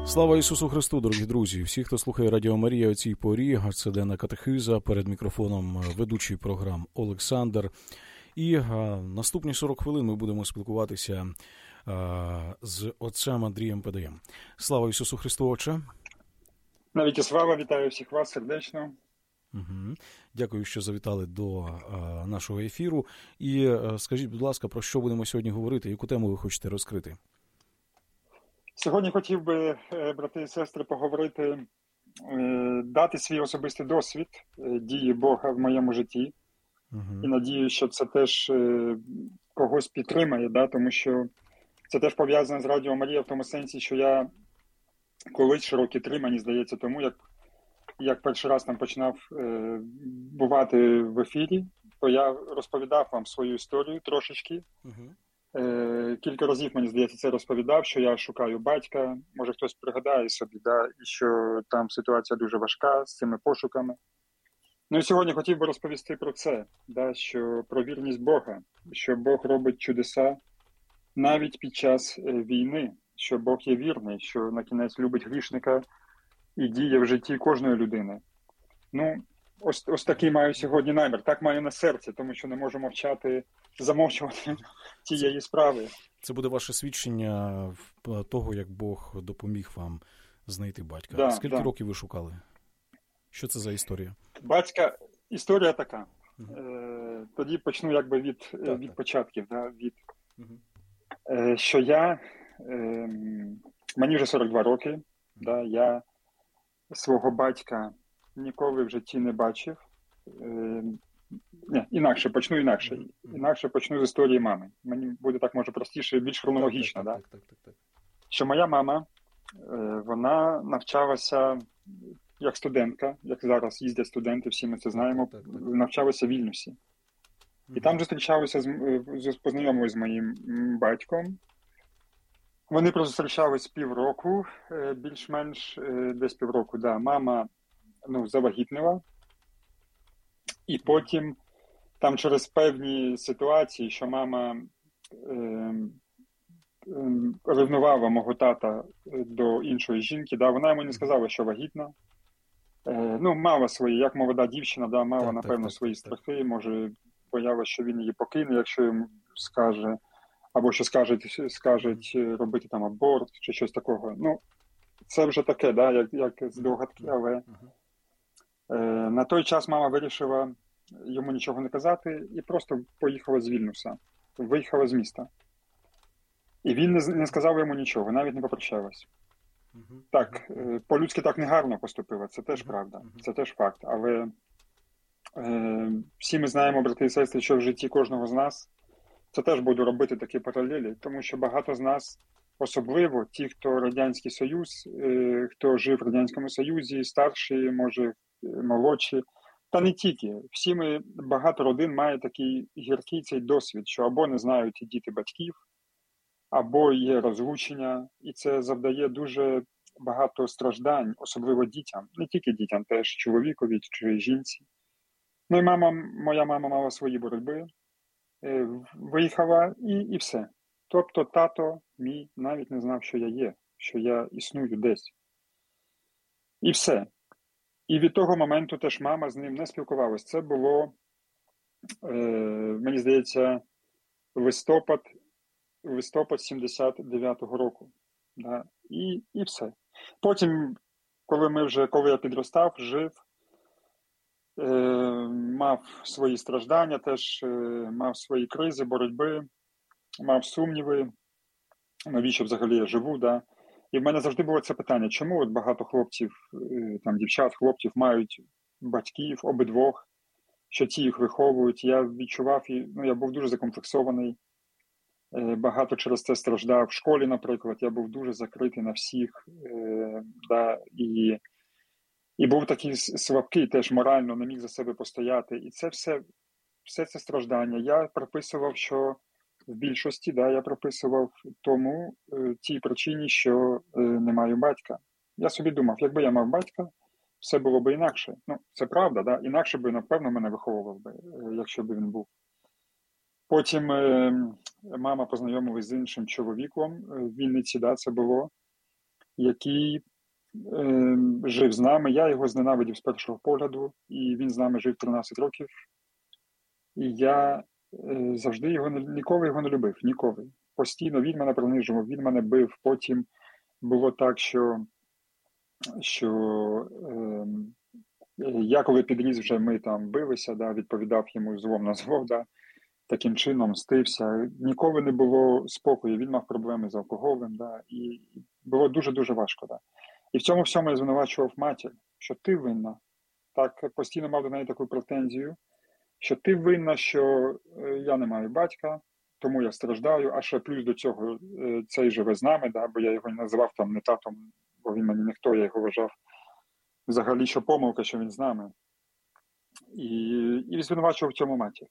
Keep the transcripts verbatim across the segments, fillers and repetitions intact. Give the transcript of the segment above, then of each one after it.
Слава Ісусу Христу, дорогі друзі! Всі, хто слухає Радіо Марія о цій порі, це денна катехиза, перед мікрофоном ведучий програм Олександр. І а, наступні сорок хвилин ми будемо спілкуватися а, з отцем Андрієм Педаєм. Слава Ісусу Христу, Отче! Навіть і слава, вітаю всіх вас сердечно. Угу. Дякую, що завітали до а, нашого ефіру. І а, скажіть, будь ласка, про що будемо сьогодні говорити, яку тему ви хочете розкрити? Сьогодні хотів би, брати і сестри, поговорити, дати свій особистий досвід дії Бога в моєму житті. Угу. І надію, що це теж когось підтримає, да? Тому що це теж пов'язано з Радіо Марія в тому сенсі, що я колись роки три, мені здається, тому як, як перший раз там починав е, бувати в ефірі, то я розповідав вам свою історію трошечки. Угу. Кілька разів, мені здається, це розповідав, що я шукаю батька, може хтось пригадає собі, да, і що там ситуація дуже важка з цими пошуками. Ну і сьогодні хотів би розповісти про це, да, що про вірність Бога, що Бог робить чудеса навіть під час війни, що Бог є вірний, що на кінець любить грішника і діє в житті кожної людини. Ну, ось, ось такий маю сьогодні намір, так маю на серці, тому що не можу мовчати, замовчувати тієї справи. Це буде ваше свідчення того, як Бог допоміг вам знайти батька. Да, Скільки да. років ви шукали? Що це за історія? Батька, історія така. Угу. Е, тоді почну якби від, так, від так. початків. Да, від, угу. е, що я, е, мені вже сорок два роки, угу. да, я свого батька ніколи в житті не бачив. Е, Не, інакше, почну інакше. Mm-hmm. Інакше почну з історії мами. Мені буде так, може, простіше, більш хронологічно. Так, так, так, так, так, так. Що моя мама, вона навчалася як студентка, як зараз їздять студенти, всі ми це знаємо, так, так, так. навчалася в Вільнюсі. Mm-hmm. І там зустрічалися, з, познайомилися з моїм батьком. Вони зустрічались півроку, більш-менш десь півроку. Да. Мама ну, завагітнила. І потім, там через певні ситуації, що мама е, е, ревнувала мого тата до іншої жінки, да, вона йому не сказала, що вагітна. Е, ну, мала свої, як молода дівчина, да, мала, так, напевно, так, свої так, страхи, так. Може, боялася, що він її покине, якщо йому скаже, або що скажуть, скажуть робити там аборт, чи щось такого. Ну, це вже таке, да, як, як здогадки, але е, на той час мама вирішила йому нічого не казати, і просто поїхала з Вільнюса, виїхала з міста. І він не, не сказав йому нічого, навіть не попрощалась. Uh-huh. Так, uh-huh. по-людськи так негарно поступила, це теж uh-huh. правда, uh-huh. це теж факт. Але е, всі ми знаємо, брати і сестри, що в житті кожного з нас, це теж буду робити такі паралелі, тому що багато з нас, особливо ті, хто Радянський Союз, е, хто жив в Радянському Союзі, старші, може, молодші, та не тільки. Всі ми, багато родин має такий гіркий цей досвід, що або не знають діти батьків, або є розлучення, і це завдає дуже багато страждань, особливо дітям. Не тільки дітям, теж чоловікові чи жінці. Ну і мама, моя мама мала свої боротьби, виїхала і, і все. Тобто тато мій навіть не знав, що я є, що я існую десь. І все. І від того моменту теж мама з ним не спілкувалась. Це було, е, мені здається, листопад, листопад сімдесят дев'ятого року. Да? І, і все. Потім, коли ми вже, коли я підростав, жив, е, мав свої страждання, теж е, мав свої кризи, боротьби, мав сумніви, навіщо взагалі я живу, да? І в мене завжди було це питання, чому от багато хлопців, там, дівчат, хлопців мають батьків обидвох, що ті їх виховують. Я відчував, ну, я був дуже закомплексований, багато через це страждав. В школі, наприклад, я був дуже закритий на всіх, е, да, і, і був такий слабкий теж морально, не міг за себе постояти. І це все, все це страждання. Я приписував, що в більшості, да, я прописував тому е, тій причині, що е, не маю батька. Я собі думав, якби я мав батька, все було б інакше. Ну, це правда, да? Інакше би, напевно, мене виховував би, е, якщо б він був. Потім е, мама познайомилась з іншим чоловіком в Вінниці, да, це було. який е, жив з нами. Я його зненавидів з першого погляду, і він з нами жив тринадцять років. І я е, завжди його не, ніколи його не любив, ніколи. Постійно він мене принижував, він мене бив. Потім було так, що, що е, я коли підріс вже, ми там билися, да, відповідав йому злом на зло, да, таким чином мстився. Ніколи не було спокою, він мав проблеми з алкоголем, да, і було дуже-дуже важко. Да. І в цьому всьому я звинувачував матір, що ти винна. Так, постійно мав до неї таку претензію, що ти винна, що я не маю батька, тому я страждаю, а ще плюс до цього цей живе з нами, да, бо я його не називав там не татом, бо він мені ніхто, я його вважав взагалі, що помилка, що він з нами. І, і звинувачував в цьому матір.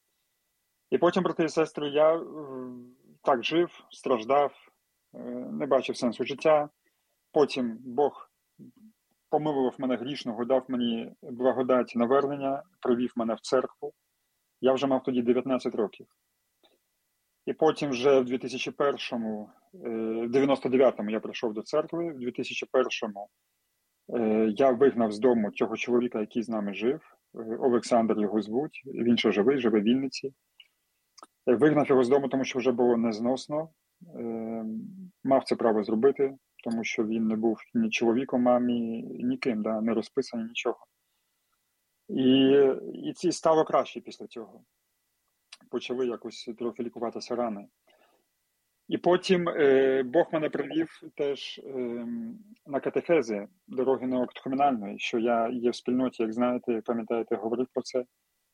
І потім, брати і сестри, я так жив, страждав, не бачив сенсу життя. Потім Бог помилував мене грішного, дав мені благодать навернення, привів мене в церкву. Я вже мав тоді дев'ятнадцять років. І потім вже в дві тисячі першому, в дев'яносто дев'ятому я прийшов до церкви, в дві тисячі першому я вигнав з дому цього чоловіка, який з нами жив. Олександр його звуть, він ще живий, живе в Вінниці. Вигнав його з дому, тому що вже було незносно. Мав це право зробити, тому що він не був ні чоловіком мамі, ніким, да, не розписаний, нічого. І, і це стало краще після цього. Почали якось трохи лікуватися рани. І потім е, Бог мене привів теж е, на катехези дороги неокатехумінальної, що я є в спільноті, як знаєте, пам'ятаєте, говорив про це.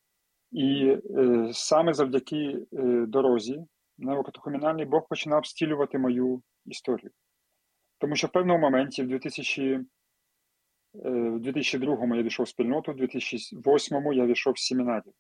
І е, саме завдяки е, дорозі неокатехумінальній Бог починав зцілювати мою історію. Тому що в певному моменті в дві тисячі, е, в дві тисячі другому я війшов в спільноту, в дві тисячі восьмому я війшов в семінарію.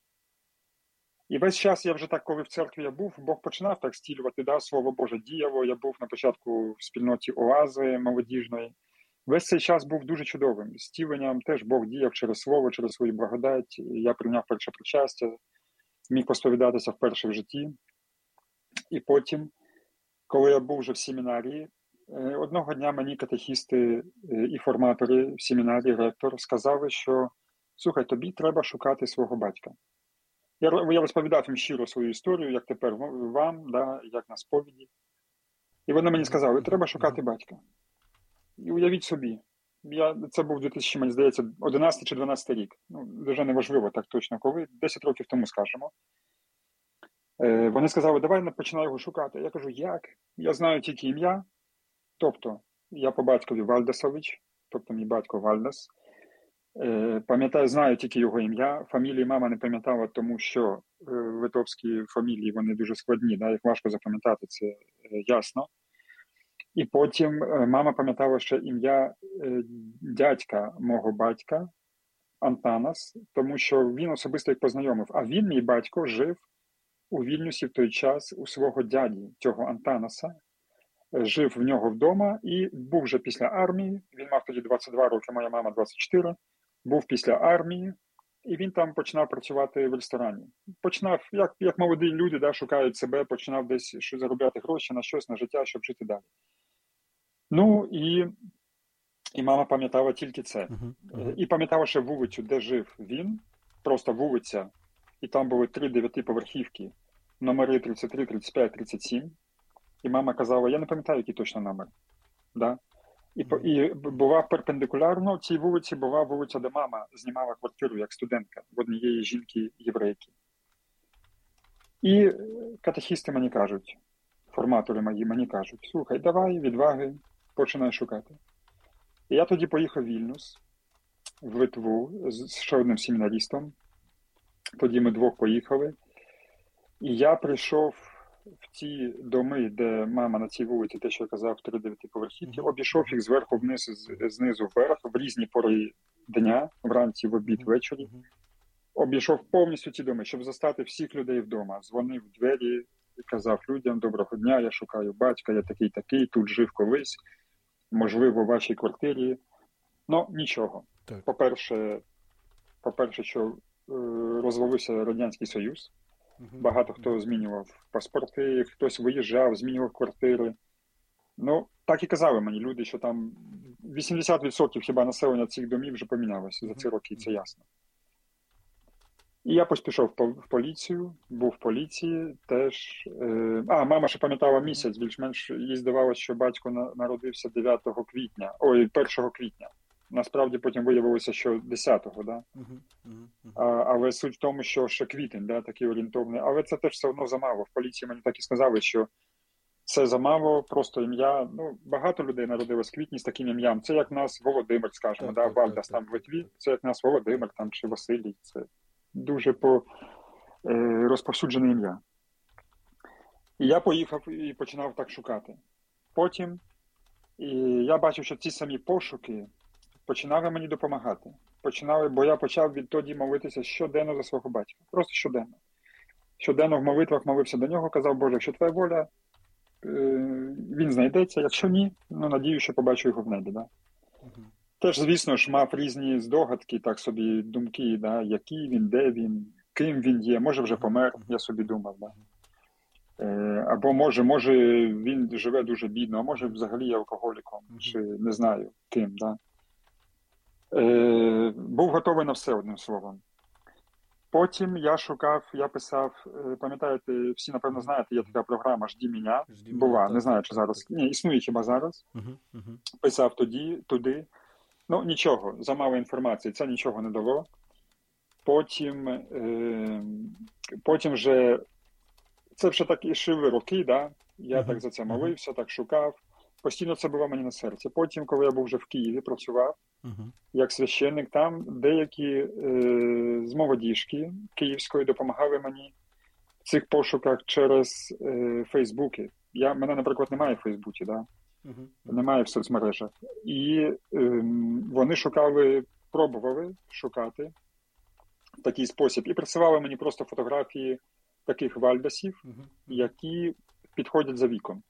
І весь час я вже так, коли в церкві я був, Бог починав так зцілювати, да, Слово Боже діяло. Я був на початку в спільноті Оази молодіжної. Весь цей час був дуже чудовим. Зціленням теж Бог діяв через Слово, через свою благодать. Я прийняв перше причастя, міг посповідатися вперше в житті. І потім, коли я був вже в семінарії, одного дня мені катехісти і форматори в семінарії, ректор, сказали, що слухай, тобі треба шукати свого батька. Я, я розповідав їм щиро свою історію, як тепер вам, да, як на сповіді. І вони мені сказали, треба шукати батька. І уявіть собі, я, це був дві тисячі, мені здається, одинадцятий чи дванадцятий рік. Ну, дуже неважливо так точно коли, десять років тому скажемо. Е, вони сказали, давай починай його шукати. Я кажу, як? Я знаю тільки ім'я. Тобто, я по батькові Вальдасович, тобто мій батько Вальдас. Е, пам'ятаю, знаю тільки його ім'я. Фамілії мама не пам'ятала, тому що е, литовські фамілії, вони дуже складні, да, їх важко запам'ятати, це е, ясно. І потім е, мама пам'ятала ще ім'я е, дядька мого батька, Антанас, тому що він особисто їх познайомив. А він, мій батько, жив у Вільнюсі в той час у свого дяді, цього Антанаса, жив в нього вдома і був вже після армії. Він мав тоді двадцять два роки, моя мама двадцять чотири. Був після армії, і він там починав працювати в ресторані. Починав, як, як молоді люди, да, шукають себе, починав десь що заробляти гроші на щось, на життя, щоб жити далі. Ну, і, і мама пам'ятала тільки це. Uh-huh. Uh-huh. І пам'ятала ще вулицю, де жив він, просто вулиця, і там були три дев'ятиповерхівки, номери тридцять три, тридцять п'ять, тридцять сім. І мама казала, я не пам'ятаю, який точно номер. Да? І, і була перпендикулярно цій вулиці, була вулиця, де мама знімала квартиру як студентка в однієї жінки-єврейки. І катехісти мені кажуть, форматори мої мені кажуть, слухай, давай, відваги, починай шукати. І я тоді поїхав в Вільнюс, в Литву, з ще одним семінарістом. Тоді ми двох поїхали. І я прийшов в ті доми, де мама на цій вулиці, те, що я казав, три дев'ятиповерхівки, обійшов їх зверху вниз, знизу вверх, в різні пори дня, вранці, в обід, ввечері. Обійшов повністю ці доми, щоб застати всіх людей вдома. Дзвонив в двері і казав людям, доброго дня, я шукаю батька, я такий-такий, тут жив колись, можливо, в вашій квартирі. Ну, нічого. Так. По-перше, по-перше, що розвалився Радянський Союз. Багато хто змінював паспорти, хтось виїжджав, змінював квартири. Ну, так і казали мені люди, що там вісімдесят відсотків хіба населення цих домів вже помінялося за ці роки, це ясно. І я поспішов в поліцію, був в поліції теж. Е, а, мама ще пам'ятала місяць, більш-менш їй здавалося, що батько на, народився дев'ятого квітня, ой, першого квітня. Насправді потім виявилося, що десятого, да? А, але суть в тому, що ще квітень, да, такий орієнтовний. Але це теж все одно замало. В поліції мені так і сказали, що це замало, просто ім'я. Ну, багато людей народилось в квітні з таким ім'ям. Це як в нас Володимир, скажімо, да, Вальдас там в Литві. Це як в нас Володимир там, чи Василій. Це дуже по, е, розповсюджене ім'я. І я поїхав і починав так шукати. Потім і я бачив, що ці самі пошуки починали мені допомагати. Починали, бо я почав відтоді молитися щоденно за свого батька. Просто щоденно. Щоденно в молитвах молився до нього, казав, Боже, якщо твоя воля, е, він знайдеться, якщо ні, ну, надію, що побачу його в небі. Да? Uh-huh. Теж, звісно ж, мав різні здогадки, так собі, думки, да? Який він, де він, ким він є, може вже помер, я собі думав. Да? Е, або може, може він живе дуже бідно, а може взагалі є алкоголіком, uh-huh. чи не знаю ким. Да? Е, був готовий на все, одним словом. Потім я шукав, я писав, пам'ятаєте, всі, напевно, знаєте, є така програма «Жди мене», була, не знаю, чи зараз, ні, існує хіба зараз. Uh-huh, uh-huh. Писав тоді, туди. Ну, нічого, замало інформації, це нічого не дало. Потім, е, потім вже, це вже так і шили роки, да? Я uh-huh. так за це молився, так шукав. Постійно це було мені на серці. Потім, коли я був вже в Києві, працював, uh-huh. як священник, там деякі е, з молодіжки київської допомагали мені в цих пошуках через е, Фейсбуки. Я, мене, наприклад, немає в Фейсбуці, да? uh-huh. немає в соцмережах. І е, вони шукали, пробували шукати в такий спосіб. І присилали мені просто фотографії таких вальдасів, uh-huh. які підходять за віком.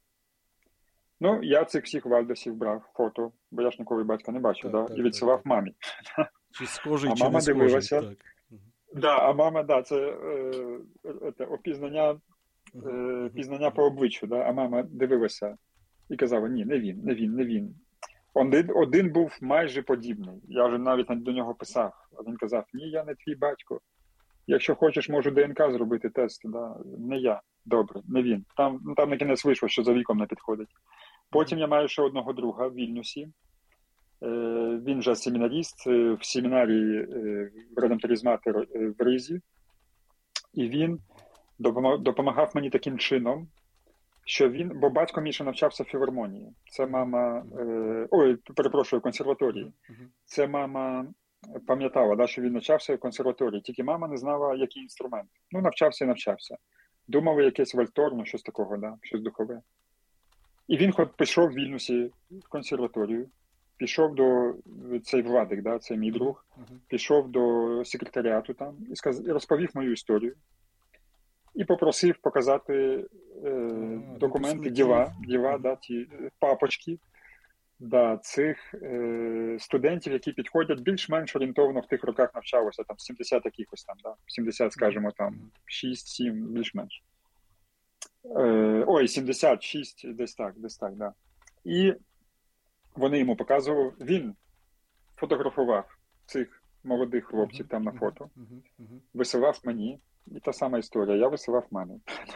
Ну, я цих всіх вальдасів брав фото, бо я ж ніколи батька не бачив, так, да? так, і відсилав так, мамі. Чи схожий, а чи мама не схожий. Дивилася, так. Да, а мама, да, це е, е, опізнання, е, пізнання по обличчю, да? А мама дивилася і казала, ні, не він, не він, не він. Один, один був майже подібний, я вже навіть до нього писав, а він казав, ні, я не твій батько. Якщо хочеш, можу ДНК зробити тест, да? Не я, добре, не він. Там, ну, там на кінець вийшло, що за віком не підходить. Потім я маю ще одного друга в Вільнюсі. Е, він вже семінаріст в семінарії е, редемторизматор в Ризі. І він допомагав мені таким чином, що він, бо батько Міша навчався в філармонії. Це мама, е, ой, перепрошую, консерваторії. Це мама пам'ятала, да, що він навчався в консерваторії, тільки мама не знала, який інструмент. Ну, навчався і навчався. Думали, якесь вальторно, щось такого, да, щось духове. І він пішов в Вільнюсі в консерваторію, пішов до цей Владик, да, це мій друг, uh-huh. пішов до секретаріату там і, сказ... і розповів мою історію. І попросив показати е, uh, документи, діла, діла uh-huh. да, ті папочки да, цих е, студентів, які підходять більш-менш орієнтовно в тих роках навчалося, там сімдесят якихось там, да, сімдесят, скажімо, там, шість-сім, більш-менш. Ой, сімдесят шість, десь так, десь так, да. І вони йому показували, він фотографував цих молодих хлопців там на фото, висилав мені, і та сама історія, я висилав мамі.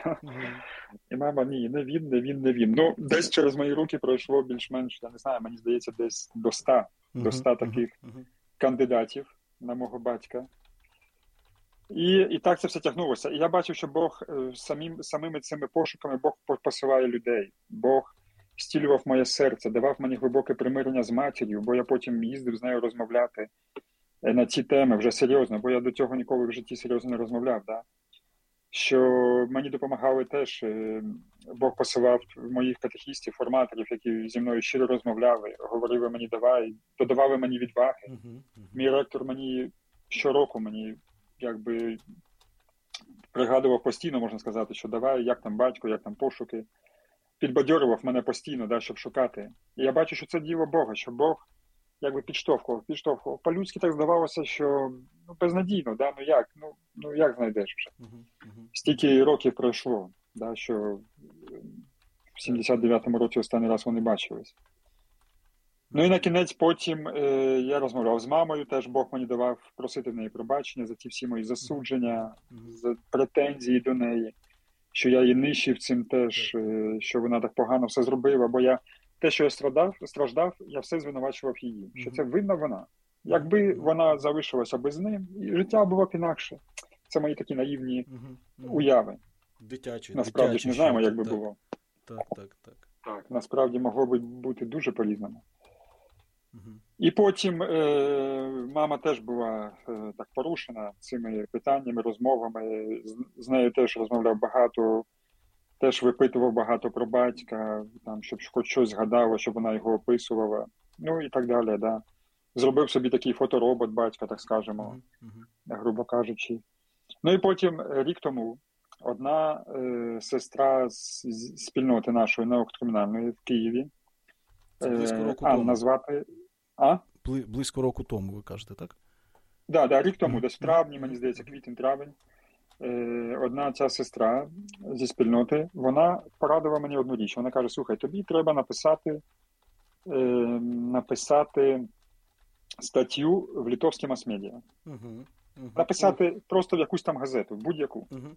І мама, ні, не він, не він, не він. Ну, десь через мої руки пройшло більш-менш, я не знаю, мені здається, десь до ста, до ста таких кандидатів на мого батька. І, і так це все тягнулося. І я бачив, що Бог самим, самими цими пошуками Бог посилає людей. Бог зцілював моє серце, давав мені глибоке примирення з матір'ю, бо я потім їздив з нею розмовляти на ці теми вже серйозно, бо я до цього ніколи в житті серйозно не розмовляв. Да? Що мені допомагали теж, Бог посилав моїх катехістів, форматорів, які зі мною щиро розмовляли, говорили мені давай, додавали мені відваги. Uh-huh, uh-huh. Мій ректор мені щороку мені якби пригадував постійно, можна сказати, що давай, як там батько, як там пошуки. Підбадьорював мене постійно, да, щоб шукати. І я бачу, що це діло Бога, що Бог якби підштовхував, підштовхував. По-людськи так здавалося, що ну, безнадійно, да, ну як, ну, ну як знайдеш вже. Uh-huh, uh-huh. Стільки років пройшло, да, що В сімдесят дев'ятому році останній раз вони бачились. Ну і на кінець потім е, я розмовляв з мамою, теж Бог мені давав просити в неї пробачення за ті всі мої засудження, за претензії до неї, що я її нищив цим теж, е, що вона так погано все зробила, бо я те, що я страждав, страждав, я все звинувачував її, що це винна вона. Якби вона залишилася без ним, і життя було б інакше. Це мої такі наївні уяви. Дитячі. Насправді дитячі, ж не знаємо, що, як би так, було. Так, так, так. Так, насправді могло би бути дуже по-різному. Угу. І потім е, мама теж була е, так порушена цими питаннями, розмовами. З, з нею теж розмовляв багато, теж випитував багато про батька, там, щоб хоч щось згадала, щоб вона його описувала. Ну і так далі, да. Зробив собі такий фоторобот батька, так скажемо, uh-huh. грубо кажучи. Ну і потім, рік тому, одна е, сестра з, з спільноти нашої наук-кримінальної в Києві, це близько року е, тому. Анна звати... А? Близько року тому, ви кажете, так? Так, да, да, рік тому, uh-huh. десь в травні, мені здається, квітень-травень. Е, одна ця сестра зі спільноти, вона порадила мені одну річ. Вона каже, слухай, тобі треба написати, е, написати статтю в литовській мас-медіа. Uh-huh. Uh-huh. Написати uh-huh. просто в якусь там газету, будь-яку. Uh-huh.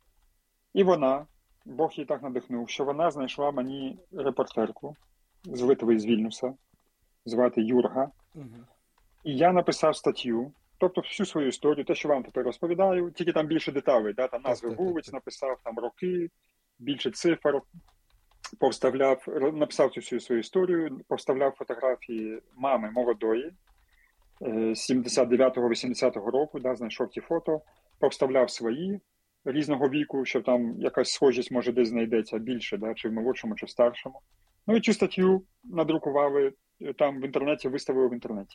І вона, Бог її так надихнув, що вона знайшла мені репортерку з Литви, з Вільнюса, звати Юрга. Uh-huh. І я написав статтю, тобто всю свою історію, те, що вам тепер розповідаю, тільки там більше деталей, да? Там назви вулиць написав, там роки, більше цифр, повставляв, написав цю всю свою історію, повставляв фотографії мами молодої, сімдесят дев'ятого вісімдесятого року, да, знайшов ті фото, повставляв свої різного віку, що там якась схожість може десь знайдеться більше, да, чи в молодшому, чи в старшому. Ну і цю статтю надрукували, там в інтернеті, виставили в інтернеті.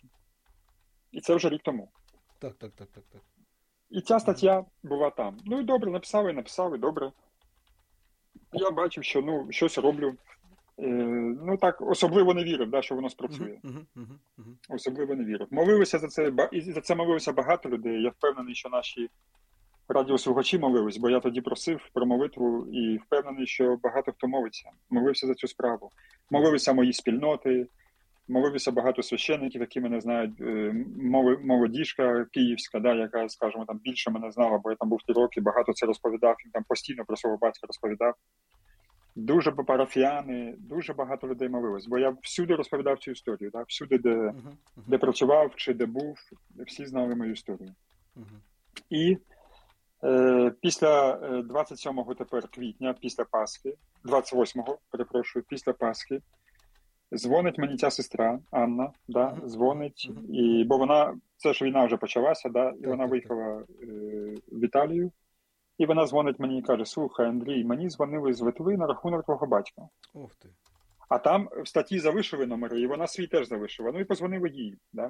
І це вже рік тому. Так, так, так, так, так. І ця стаття була там. Ну і добре, написали, написали, добре. Я бачив, що ну, щось роблю. Е, ну так, особливо не вірив, да, що воно спрацює. Uh-huh, uh-huh, uh-huh. Особливо не вірив. Моливися за це, і за це молилося багато людей. Я впевнений, що наші радіослухачі молились, бо я тоді просив про молитву і впевнений, що багато хто молиться. Молився за цю справу. Молилися мої спільноти, молився багато священників, які мене знають, молодіжка київська, да, яка, скажімо, там більше мене знала, бо я там був три роки, багато це розповідав, він там постійно про свого батька розповідав. Дуже парафіяни, дуже багато людей молилось, бо я всюди розповідав цю історію, да, всюди, де, uh-huh, uh-huh. де працював чи де був, всі знали мою історію. Uh-huh. І е, після двадцять сьомого тепер квітня, після Пасхи, двадцять восьмого, перепрошую, після Пасхи, дзвонить мені ця сестра Анна, да, uh-huh. дзвонить, uh-huh. і, бо вона, це ж війна вже почалася, да, і вона виїхала е, в Італію, і вона дзвонить мені і каже, слухай, Андрій, мені дзвонили з Литви на рахунок твого батька. Ух ти. А там в статті залишили номери, і вона свій теж залишила, ну і позвонили їй, да.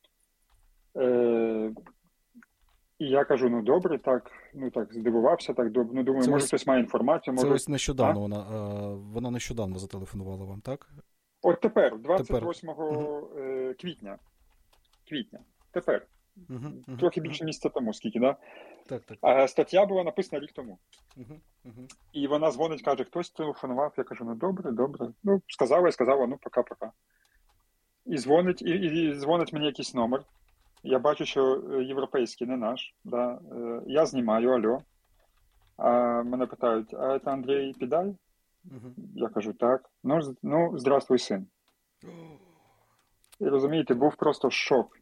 Е, і я кажу, ну добре, так, ну так, здивувався, так, добре, ну думаю, це може ось, хтось має інформацію. Може... Це ось нещодавно, вона, вона нещодавно зателефонувала вам, так? От тепер, двадцять восьмого тепер. квітня. Квітня. Тепер. Uh-huh, uh-huh, Трохи більше uh-huh. місяця тому, скільки, да? Так, так. А стаття була написана рік тому. Uh-huh, uh-huh. І вона дзвонить, каже, хтось телефонував. Я кажу, ну добре, добре. Ну, сказала і сказала, ну пока-пока. І дзвонить, і, і дзвонить мені якийсь номер. Я бачу, що європейський, не наш. Да? Я знімаю, алло. А мене питають, а це Андрій Підай? Uh-huh. Я кажу, так. Ну, ну, здравствуй, син. І розумієте, був просто шок.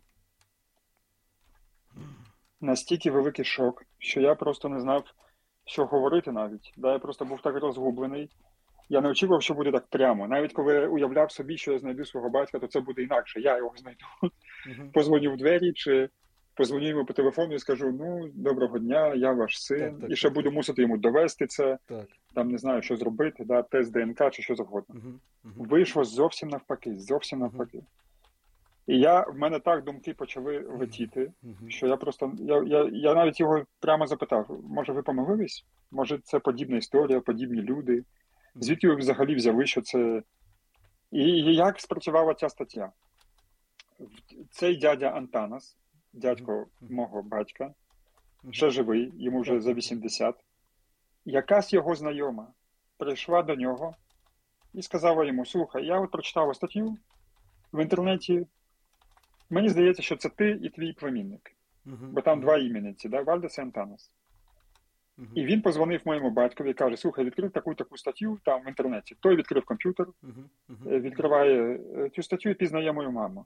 Настільки великий шок, що я просто не знав, що говорити навіть. Да, я просто був так розгублений. Я не очікував, що буде так прямо. Навіть коли я уявляв собі, що я знайду свого батька, то це буде інакше. Я його знайду. Uh-huh. Позвоню в двері, чи позвоню йому по телефону і скажу, ну, доброго дня, я ваш син. Так, так, і ще так, буду так. мусити йому довести це. Так. Там не знаю, що зробити, да, тест ДНК чи що завгодно. Uh-huh. Uh-huh. Вийшло зовсім навпаки, зовсім навпаки. Uh-huh. І я, в мене так думки почали летіти, uh-huh. що я просто, я, я, я навіть його прямо запитав, може ви помилились? Може це подібна історія, подібні люди? Звідки ви взагалі взяли, що це... І, і як спрацювала ця стаття? Цей дядя Антанас, дядько uh-huh. мого батька, uh-huh. ще живий, йому вже uh-huh. за вісімдесят, якась його знайома прийшла до нього і сказала йому: слухай, я от прочитала статтю в інтернеті, мені здається, що це ти і твій племінник. Uh-huh. Бо там uh-huh. два імені ці, да? Вальдес і Антанас. Uh-huh. І він позвонив моєму батькові і каже: слухай, відкрив таку-таку статтю там в інтернеті. Той відкрив комп'ютер, uh-huh. Uh-huh. відкриває цю статтю і пізнає мою маму.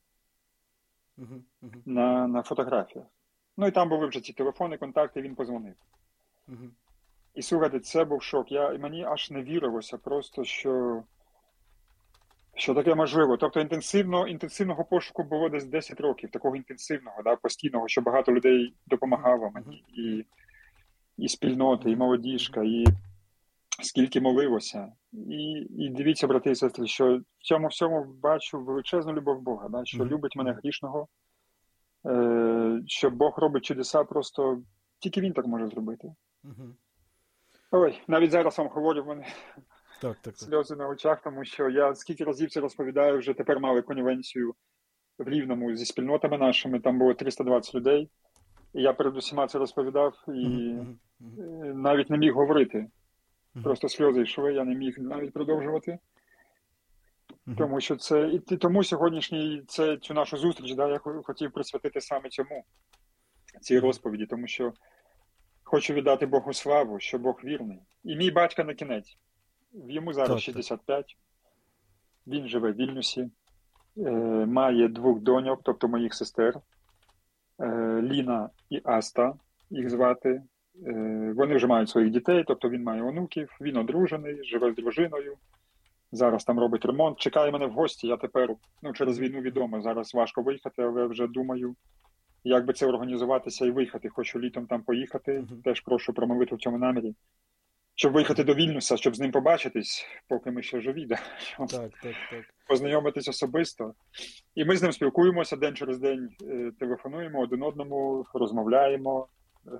Uh-huh. Uh-huh. На, на фотографіях. Ну і там були вже ці телефони, контакти, він позвонив. Uh-huh. І слухайте, це був шок. Я, мені аж не вірилося просто, що, що таке можливо. Тобто інтенсивно, інтенсивного пошуку було десь десять років, такого інтенсивного, да, постійного, що багато людей допомагало мені. І, і спільноти, і молодіжка, і скільки молилося. І, і дивіться, брати і сестри, що в цьому всьому бачу величезну любов Бога, да, що любить мене грішного, е, що Бог робить чудеса, просто тільки Він так може зробити. Ой, навіть зараз вам говорю, в мене так, так, так. сльози на очах, тому що я скільки разів це розповідаю, вже тепер мали конвенцію в Рівному зі спільнотами нашими, там було триста двадцять людей, і я перед усіма це розповідав, і mm-hmm. Mm-hmm. навіть не міг говорити. Mm-hmm. Просто сльози йшли, я не міг навіть продовжувати. Mm-hmm. Тому що це, і тому сьогоднішній, це, цю нашу зустріч, да, я хотів присвятити саме цьому, цій розповіді, тому що хочу віддати Богу славу, що Бог вірний. І мій батько на кінець. Йому зараз так, шістдесят п'ять. Так. Він живе в Вільнюсі. Е, має двох доньок, тобто моїх сестер. Е, Ліна і Аста, їх звати. Е, вони вже мають своїх дітей, тобто він має онуків. Він одружений, живе з дружиною. Зараз там робить ремонт. Чекає мене в гості. Я тепер, ну, через війну відомо, зараз важко виїхати, але вже думаю, як би це організуватися і виїхати. Хочу літом там поїхати. Uh-huh. Теж прошу промовити в цьому намірі. Щоб виїхати до Вільнюса, щоб з ним побачитись, поки ми ще живі. Да? Так, так, так. Познайомитись особисто. І ми з ним спілкуємося день через день, е, телефонуємо один одному, розмовляємо. Е,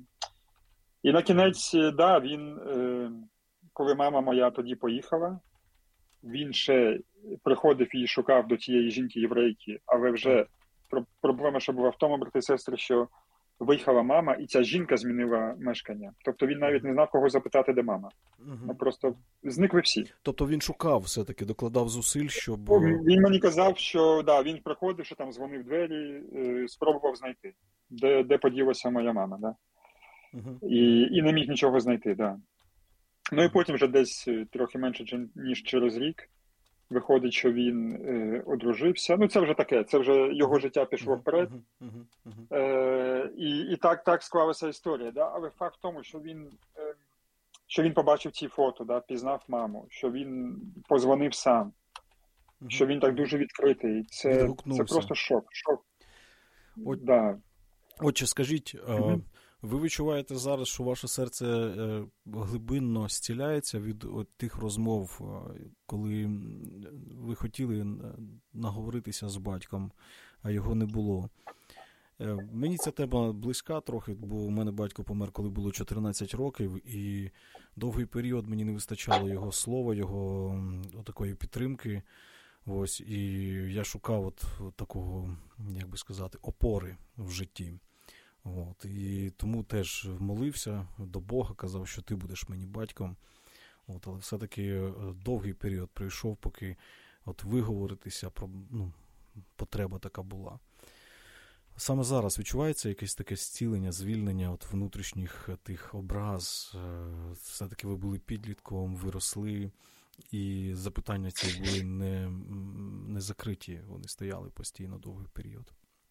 і на кінець, да, він, е, коли мама моя тоді поїхала, він ще приходив і шукав до тієї жінки-єврейки, але вже проблема, що була в тому, брати і сестри, що виїхала мама, і ця жінка змінила мешкання. Тобто він навіть не знав, кого запитати, де мама. Угу. Ну, просто зникли всі. Тобто він шукав все-таки, докладав зусиль, щоб... Він мені казав, що да, він приходив, що там дзвонив в двері, е, спробував знайти, де, де поділася моя мама. Да? Угу. І, і не міг нічого знайти. Да. Ну і потім вже десь трохи менше, ніж через рік, виходить, що він е, одружився. Ну, це вже таке, це вже його життя пішло вперед. Uh-huh, uh-huh, uh-huh. Е, і і так, так склалася історія. Да? Але факт в тому, що він, е, що він побачив ці фото, да? Пізнав маму, що він позвонив сам, uh-huh. що він так дуже відкритий. Це, це просто шок. шок. От, да. Отче, скажіть, uh-huh. ви відчуваєте зараз, що ваше серце глибинно зціляється від от тих розмов, коли ви хотіли наговоритися з батьком, а його не було? Мені ця тема близька трохи, бо у мене батько помер, коли було чотирнадцять років, і довгий період мені не вистачало його слова, його такої підтримки. Ось, і я шукав от, от такого, як би сказати, опори в житті. От, і тому теж молився до Бога, казав, що ти будеш мені батьком. От, але все-таки довгий період пройшов, поки от виговоритися, про, ну, потреба така була. Саме зараз відчувається якесь таке зцілення, звільнення от внутрішніх тих образ. Все-таки ви були підлітком, ви росли, і запитання ці були не, не закриті, вони стояли постійно довгий період.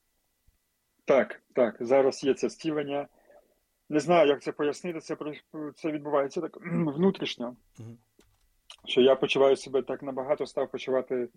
Так, так, зараз є це зцілення. Не знаю, як це пояснити, це, це відбувається так внутрішньо. Uh-huh. Що я почуваю себе так набагато, став почувати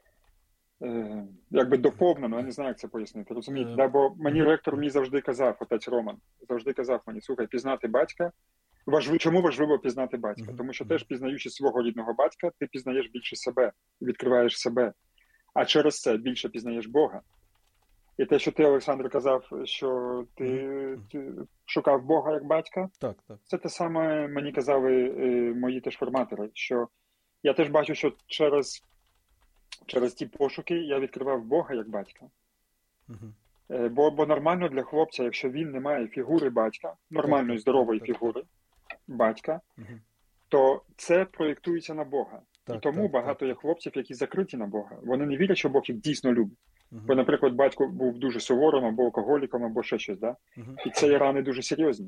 е, якби доповнено, я не знаю, як це пояснити, розумієте? Uh-huh. Да, бо мені ректор мій завжди казав, отець Роман, завжди казав мені, слухай, пізнати батька. Важливо, чому важливо пізнати батька? Uh-huh. Тому що теж пізнаючи свого рідного батька, ти пізнаєш більше себе, відкриваєш себе. А через це більше пізнаєш Бога. І те, що ти, Олександр, казав, що ти, mm-hmm. ти шукав Бога як батька, так, так. Це те саме мені казали е, мої теж форматори, що я теж бачу, що через, через ті пошуки я відкривав Бога як батька. Mm-hmm. Е, бо, бо нормально для хлопця, якщо він не має фігури батька, нормальної, здорової так, так, фігури так. батька, mm-hmm. то це проєктується на Бога. І тому так, багато так, є так. хлопців, які закриті на Бога. Вони не вірять, що Бог їх дійсно любить. Угу. Бо, наприклад, батько був дуже суворим, або алкоголіком, або ще щось. Да? Угу. І це є рани дуже серйозні.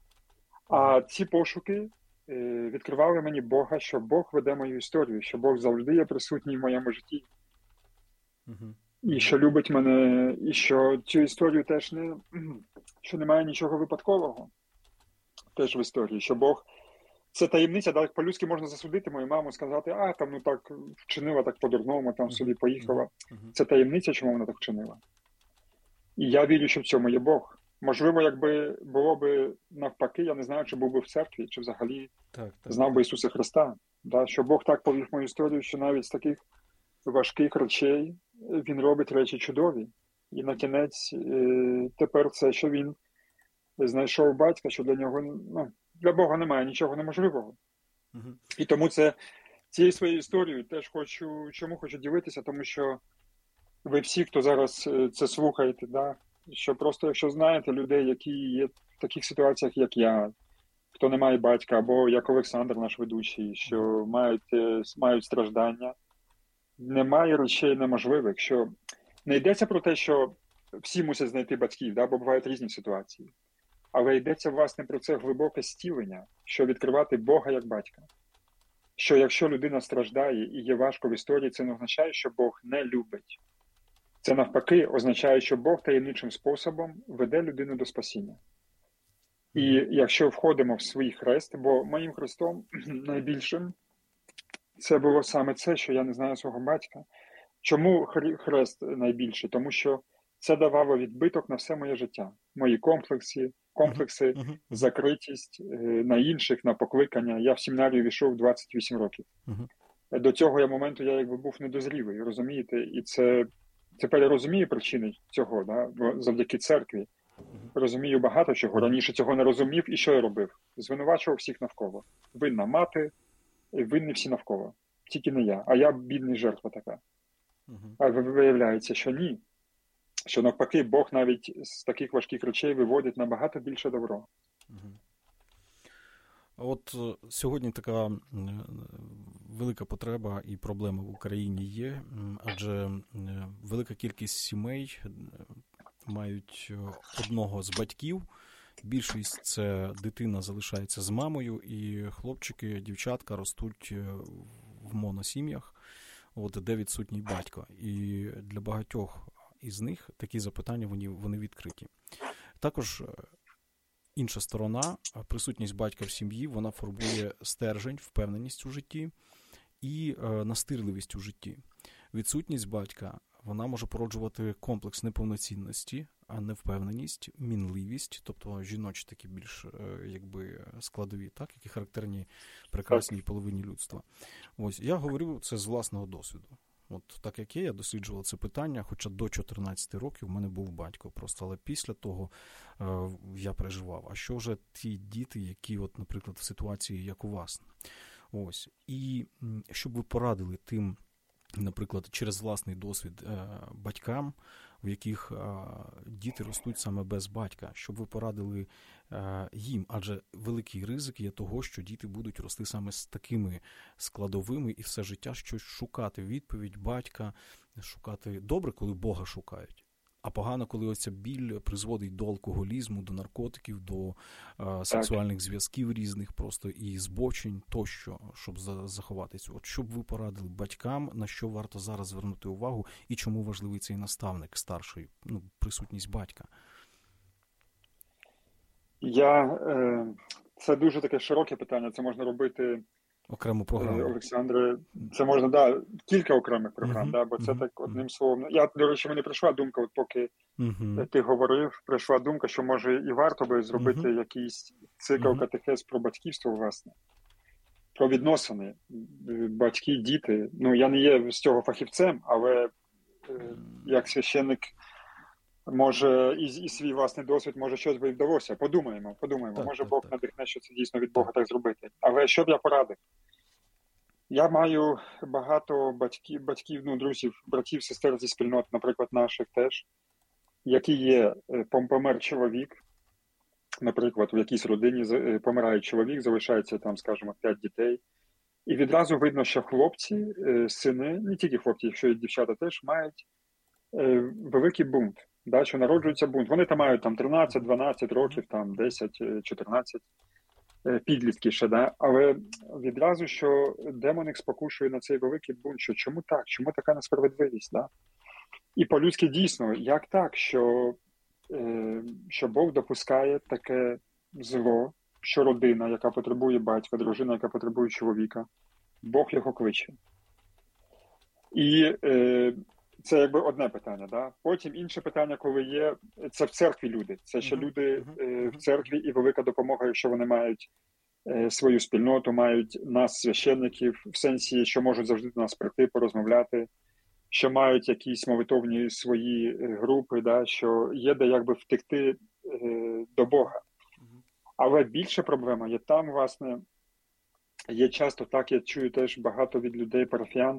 А ці пошуки е, відкривали мені Бога, що Бог веде мою історію, що Бог завжди є присутній в моєму житті. Угу. І що любить мене, і що цю історію теж не, що немає нічого випадкового теж в історії, що Бог, це таємниця, да, по-людськи можна засудити мою маму, сказати, а, там, ну так, вчинила так по-дурному, там, собі поїхала. Це таємниця, чому вона так вчинила. І я вірю, що в цьому є Бог. Можливо, якби було б навпаки, я не знаю, чи був би в церкві, чи взагалі так, так, знав так. би Ісуса Христа. Да? Що Бог так повів мою історію, що навіть з таких важких речей Він робить речі чудові. І на кінець тепер це, що Він знайшов батька, що для нього, ну, для Бога немає нічого неможливого. Угу. І тому це, цією своєю історією теж хочу, чому хочу ділитися, тому що ви всі, хто зараз це слухаєте, да, що просто якщо знаєте людей, які є в таких ситуаціях, як я, хто не має батька, або як Олександр, наш ведучий, що мають, мають страждання, немає речей неможливих, що не йдеться про те, що всі мусять знайти батьків, да, бо бувають різні ситуації. Але йдеться, власне, про це глибоке зцілення, що відкривати Бога як батька. Що якщо людина страждає і є важко в історії, це не означає, що Бог не любить. Це навпаки означає, що Бог таємничим способом веде людину до спасіння. І якщо входимо в свій хрест, бо моїм хрестом найбільшим це було саме це, що я не знаю свого батька. Чому хрест найбільший? Тому що це давало відбиток на все моє життя. Мої комплекси, комплекси, uh-huh. Uh-huh. закритість на інших, на покликання. Я в семінарію війшов двадцять вісім років. Uh-huh. До цього я моменту я якби був недозрілий, розумієте? І це тепер я розумію причини цього, да? Завдяки церкві. Uh-huh. Розумію багато чого. Раніше цього не розумів. І що я робив? Звинувачував всіх навколо. Винна мати, винні всі навколо. Тільки не я. А я бідний жертва така. Uh-huh. А виявляється, що ні. Що навпаки, Бог навіть з таких важких речей виводить набагато більше добро. Угу. От сьогодні така велика потреба і проблема в Україні є, адже велика кількість сімей мають одного з батьків. Більшість це дитина залишається з мамою, і хлопчики, дівчатка ростуть в моносім'ях, от, де відсутній батько. І для багатьох із них такі запитання, вони, вони відкриті. Також інша сторона, присутність батька в сім'ї, вона формує стержень, впевненість у житті і е, настирливість у житті. Відсутність батька, вона може породжувати комплекс неповноцінності, а невпевненість, мінливість, тобто жіночі такі більш е, якби складові, так, які характерні прекрасній половині людства. Ось, я говорю це з власного досвіду. От так як є, я досліджував це питання, хоча до чотирнадцяти років в мене був батько просто, але після того е, я переживав. А що вже ті діти, які, от, наприклад, в ситуації, як у вас? Ось. І щоб ви порадили тим, наприклад, через власний досвід е, батькам, в яких е, діти ростуть саме без батька, щоб ви порадили е, їм, адже великий ризик є того, що діти будуть рости саме з такими складовими і все життя щось шукати, відповідь батька, шукати добре, коли Бога шукають. А погано, коли оця біль призводить до алкоголізму, до наркотиків, до е, сексуальних зв'язків різних просто і збочень тощо, щоб за, заховатися. От щоб ви порадили батькам, на що варто зараз звернути увагу і чому важливий цей наставник старший, ну, присутність батька? Я, е, це дуже таке широке питання, це можна робити окрему програму. Олександре, це можна, да, кілька окремих програм, uh-huh, да, бо це uh-huh, так одним uh-huh. словом. Я, до речі, мені прийшла думка, от поки uh-huh. ти говорив, прийшла думка, що може і варто би зробити uh-huh. якийсь цикл uh-huh. катехез про батьківство, власне. Про відносини батьки, діти. Ну, я не є з цього фахівцем, але е, як священник може і, і свій власний досвід, може щось би і вдалося. Подумаємо, подумаємо. Так, може так, Бог так. надихне, що це дійсно від Бога так зробити. Але що б я порадив? Я маю багато батьків, батьків, ну, друзів, братів, сестер зі спільнот, наприклад, наших теж, які є, помер чоловік, наприклад, в якійсь родині помирає чоловік, залишається там, скажімо, п'ять дітей, І відразу видно, що хлопці, сини, не тільки хлопці, якщо і дівчата теж, мають великий бунт, да, що народжується бунт. Вони там мають там тринадцять дванадцять років, там десять чотирнадцять, підлітки ще, да? Але відразу, що демон їх спокушує на цей великий бунт, що чому так, чому така несправедливість, да? І по-людськи дійсно, як так, що, е, що Бог допускає таке зло, що родина, яка потребує батька, дружина, яка потребує чоловіка, Бог його кличе. І е, це якби одне питання. Да? Потім інше питання, коли є, це в церкві люди. Це ще люди е, в церкві і велика допомога, якщо вони мають е, свою спільноту, мають нас, священників, в сенсі, що можуть завжди до нас прийти, порозмовляти, що мають якісь молитовні свої групи, да? Що є де якби втекти е, до Бога. Але більша проблема є там, власне, є часто так, я чую теж багато від людей, парафіян,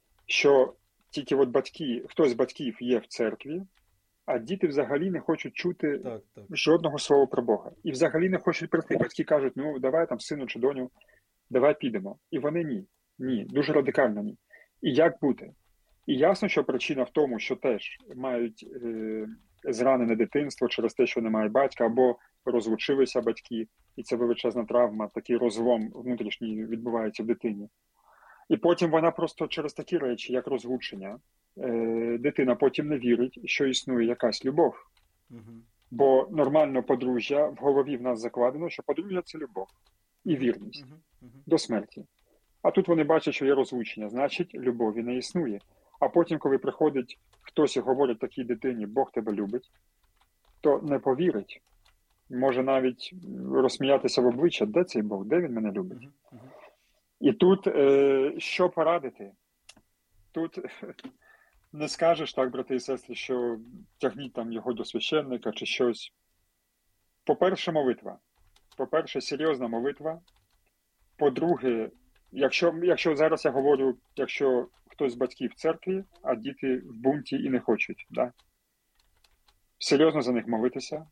що тільки от батьки, хтось з батьків є в церкві, а діти взагалі не хочуть чути так, так. жодного слова про Бога. І взагалі не хочуть прийти. Батьки кажуть, ну давай там сину чи доню, давай підемо. І вони ні. Ні, дуже радикально ні. І як бути? І ясно, що причина в тому, що теж мають е, зранене дитинство через те, що немає батька, або розлучилися батьки, і це величезна травма, такий розлом внутрішній відбувається в дитині. І потім вона просто через такі речі, як розлучення, е, дитина потім не вірить, що існує якась любов. Угу. Бо нормально подружжя, в голові в нас закладено, що подружжя – це любов і вірність угу. Угу. до смерті. А тут вони бачать, що є розлучення, значить, любові не існує. А потім, коли приходить хтось і говорить такій дитині, Бог тебе любить, то не повірить. Може навіть розсміятися в обличчя, де цей Бог, де він мене любить. Uh-huh. Uh-huh. І тут е, що порадити? Тут не скажеш так, брати і сестри, що тягніть там його до священника чи щось. По-перше, молитва. По-перше, серйозна молитва. По-друге, якщо, якщо зараз я говорю, якщо хтось з батьків в церкві, а діти в бунті і не хочуть, да? Серйозно за них молитися.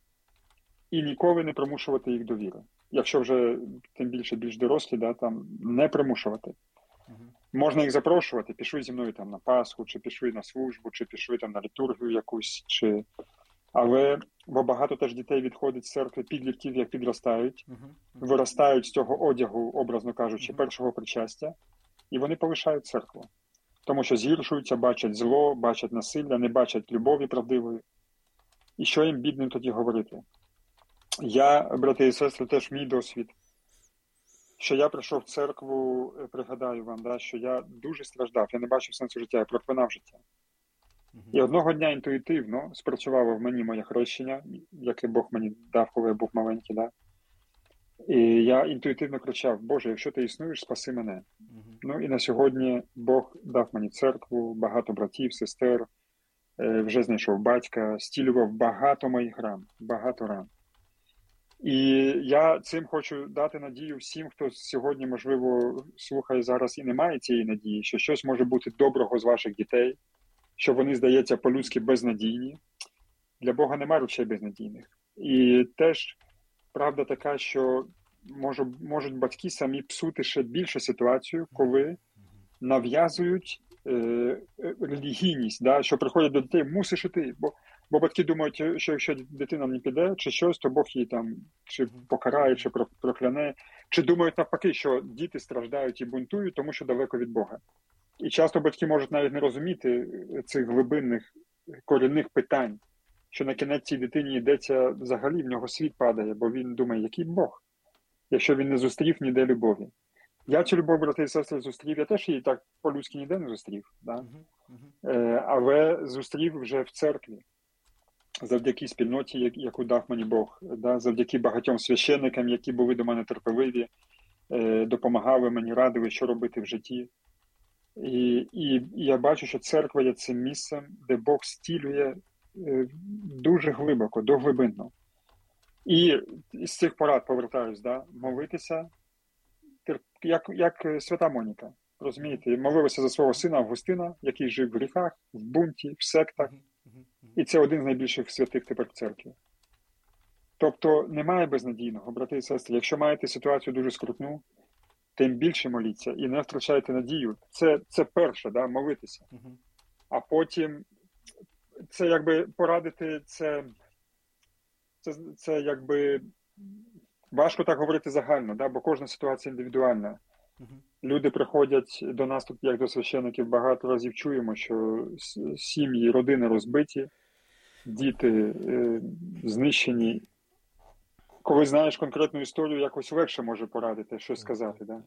І ніколи не примушувати їх до віри. Якщо вже, тим більше, більш дорослі, да, там, не примушувати. Uh-huh. Можна їх запрошувати, пішли зі мною там на Пасху, чи пішли на службу, чи пішли там на літургію якусь, чи... Але, бо багато теж дітей відходить з церкви, підлітків, як підростають, uh-huh. Uh-huh. виростають з цього одягу, образно кажучи, uh-huh. першого причастя, і вони полишають церкву. Тому що згіршуються, бачать зло, бачать насилля, не бачать любові правдивої. І що їм бідним тоді говорити? Я, брати і сестри, теж мій досвід, що я прийшов в церкву, пригадаю вам, да, що я дуже страждав, я не бачив сенсу життя, я проклинав життя. Uh-huh. І одного дня інтуїтивно спрацювало в мені моє хрещення, яке Бог мені дав, коли я був маленький. Да? І я інтуїтивно кричав, Боже, якщо ти існуєш, спаси мене. Uh-huh. Ну і на сьогодні Бог дав мені церкву, багато братів, сестер, вже знайшов батька, стілював багато моїх ран, багато ран. І я цим хочу дати надію всім, хто сьогодні, можливо, слухає зараз і не має цієї надії, що щось може бути доброго з ваших дітей, що вони, здається, по-людськи безнадійні. Для Бога немає речей безнадійних. І теж правда така, що може, можуть батьки самі псути ще більше ситуацію, коли нав'язують е, релігійність, да, що приходять до дітей, мусиш іти, бо Бо батьки думають, що якщо дитина не піде, чи щось, то Бог її там чи покарає, чи прокляне. Чи думають навпаки, що діти страждають і бунтують, тому що далеко від Бога. І часто батьки можуть навіть не розуміти цих глибинних, корінних питань, що на кінець цій дитині йдеться взагалі, в нього світ падає, бо він думає, який Бог, якщо він не зустрів ніде любові. Я цю любов, брати і сестри, зустрів, я теж її так по-людськи ніде не зустрів, да? uh-huh. Uh-huh. Е, але зустрів вже в церкві. Завдяки спільноті, яку дав мені Бог, да, завдяки багатьом священникам, які були до мене терпеливі, е, допомагали мені, радили, що робити в житті. І, і, і я бачу, що церква є цим місцем, де Бог стілює е, дуже глибоко, доглибинно. І з цих порад повертаюсь, да, молитися, терп, як, як свята Моніка, розумієте, молилася за свого сина Августина, який жив в гріхах, в бунті, в сектах. І це один з найбільших святих тепер в церкві. Тобто немає безнадійного, брати і сестри. Якщо маєте ситуацію дуже скрутну, тим більше моліться і не втрачайте надію. Це, це перше, да, молитися. Угу. А потім це якби порадити, це, це, це якби важко так говорити загально, да, бо кожна ситуація індивідуальна. Угу. Люди приходять до нас тут, як до священиків, багато разів чуємо, що сім'ї, родини розбиті, діти е, знищені. Коли знаєш конкретну історію, якось легше може порадити, щось сказати, да?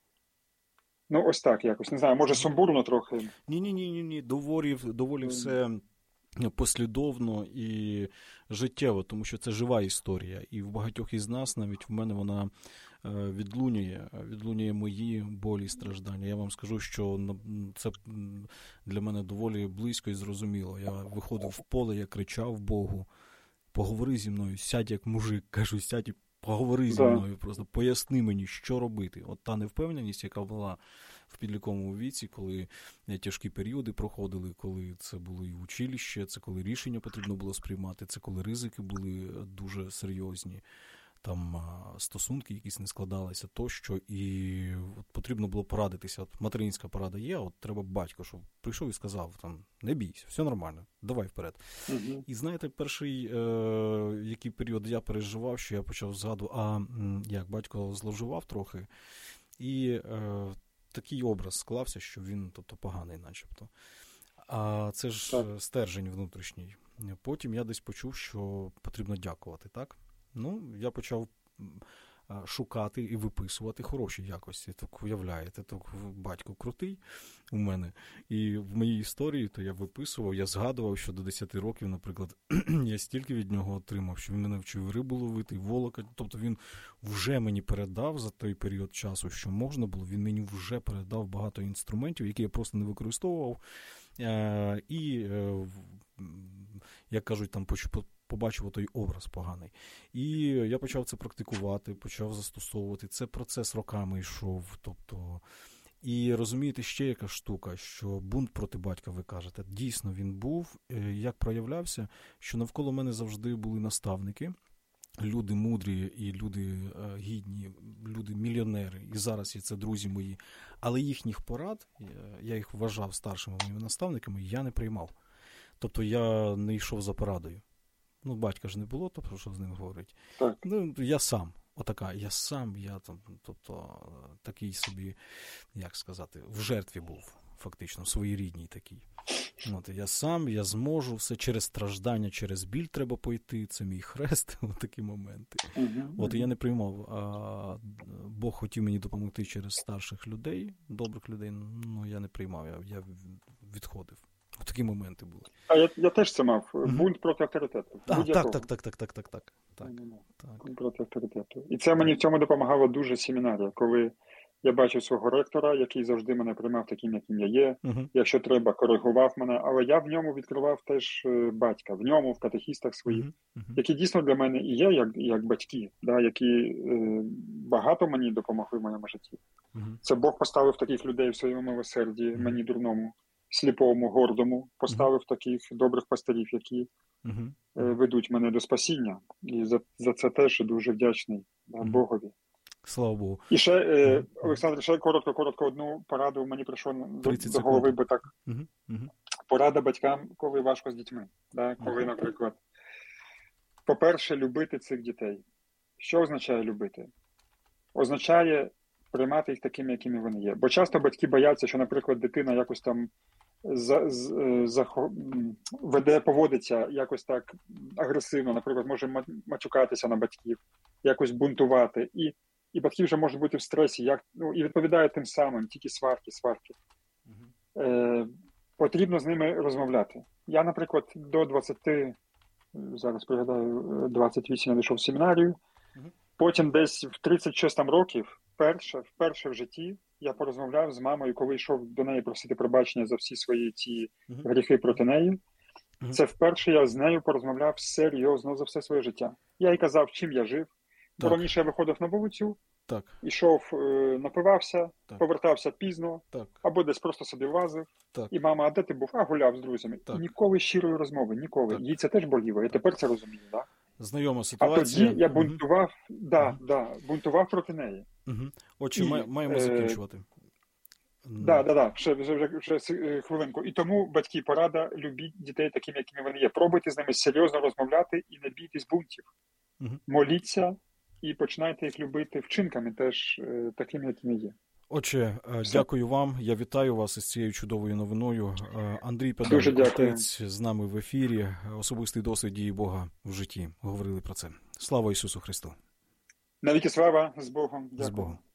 Ну, ось так якось. Не знаю, може сумбурно трохи. Ні-ні-ні, ні, доволі, доволі все послідовно і життєво, тому що це жива історія. І в багатьох із нас, навіть в мене вона відлунює, відлунює мої болі і страждання. Я вам скажу, що це для мене доволі близько і зрозуміло. Я виходив в поле, я кричав Богу: поговори зі мною, сядь як мужик, кажу, сядь і поговори зі мною, просто поясни мені, що робити. От та невпевненість, яка була в підлітковому віці, коли тяжкі періоди проходили, коли це було і училище, це коли рішення потрібно було сприймати, це коли ризики були дуже серйозні, там стосунки якісь не складалися тощо, і от потрібно було порадитися. От материнська порада є, от треба батько, щоб прийшов і сказав, там, не бійся, все нормально, давай вперед. Угу. І знаєте, перший, е, який період я переживав, що я почав згадувати, а як батько зловживав трохи, і е, такий образ склався, що він, тобто, поганий начебто. А це ж так. Стержень внутрішній. Потім я десь почув, що потрібно дякувати, так? Ну, я почав шукати і виписувати хороші якості. Так, уявляєте, так батько крутий у мене. І в моїй історії то я виписував, я згадував, що до десяти років, наприклад, я стільки від нього отримав, що він мене вчив рибу ловити, волока. Тобто він вже мені передав за той період часу, що можна було, він мені вже передав багато інструментів, які я просто не використовував. І, як кажуть, там побачив той образ поганий. І я почав це практикувати, почав застосовувати. Це процес роками йшов. Тобто, і розумієте, ще яка штука, що бунт проти батька, ви кажете, дійсно він був. Як проявлявся, що навколо мене завжди були наставники, люди мудрі і люди гідні, люди мільйонери, і зараз є це друзі мої. Але їхніх порад, я їх вважав старшими моїми наставниками, я не приймав. Тобто я не йшов за порадою. Ну, батька ж не було, то про що з ним говорить. Так. Ну, я сам. Отака, я сам, я там, тобто, такий собі, як сказати, в жертві був, фактично, своєрідній такий. От, я сам, я зможу, все через страждання, через біль треба пойти, це мій хрест, от такі моменти. Uh-huh. От, я не приймав, а Бог хотів мені допомогти через старших людей, добрих людей, ну, я не приймав, я, я відходив. Такі моменти були. А я, я теж це мав. Mm-hmm. Бунт проти авторитету. А, так, так, так, так, так, так, так, так. Бунт проти авторитету. І це мені в цьому допомагало дуже семінарія, коли я бачив свого ректора, який завжди мене приймав таким, яким я є. Mm-hmm. Якщо треба, коригував мене. Але я в ньому відкривав теж батька. В ньому, в катехістах своїх, mm-hmm. які дійсно для мене і є, як, як батьки, да, які е, багато мені допомогли в моєму житті. Mm-hmm. Це Бог поставив таких людей в своєму милосерді, mm-hmm. мені дурному, сліпому, гордому, поставив uh-huh. таких добрих пастирів, які uh-huh. е, ведуть мене до спасіння. І за, за це теж дуже вдячний uh-huh. Богові. Слава Богу. І ще, е, uh-huh. Олександр, ще коротко-коротко одну пораду мені прийшло до, до голови, бо так. Uh-huh. Uh-huh. Порада батькам, коли важко з дітьми. Да? Коли, uh-huh. наприклад, по-перше, любити цих дітей. Що означає любити? Означає приймати їх такими, якими вони є. Бо часто батьки бояться, що, наприклад, дитина якось там за, за, за, веде, поводиться якось так агресивно, наприклад, може матюкатися на батьків, якось бунтувати. І, і батьки вже можуть бути в стресі, як, ну, і відповідають тим самим, тільки сварки, сварки. Uh-huh. Е, потрібно з ними розмовляти. Я, наприклад, до двадцяти, зараз пригадаю, двадцять вісім я дійшов в семінарію, uh-huh. потім десь в тридцять шість там років, Вперше, вперше в житті я порозмовляв з мамою, коли йшов до неї просити пробачення за всі свої ті uh-huh. гріхи проти неї. Uh-huh. Це вперше я з нею порозмовляв серйозно за все своє життя. Я їй казав, чим я жив. Бо раніше я виходив на вулицю, так. ішов, напивався, так. повертався пізно, так. або десь просто собі лазив. Так. І мама, а де ти був? А, гуляв з друзями. Так. І ніколи щирої розмови, ніколи. Так. Їй це теж боліло. Я тепер це розумію, так? Знайома ситуація. А тоді я бунтував, mm-hmm. да, mm-hmm. да, бунтував проти неї. Угу. Отже, І, маємо е... закінчувати. Да, да, да, ще, вже, вже, вже хвилинку. І тому, батьки, порада, любіть дітей такими, якими вони є. Пробуйте з ними серйозно розмовляти і не бійтесь бунтів. Угу. Моліться і починайте їх любити вчинками теж е, такими, якими є. Отже, Все. Дякую вам. Я вітаю вас із цією чудовою новиною. Андрій Педан, отець, з нами в ефірі. Особистий досвід дії Бога в житті. Говорили про це. Слава Ісусу Христу! Навіки слава, з Богом. Дякую. З Богом.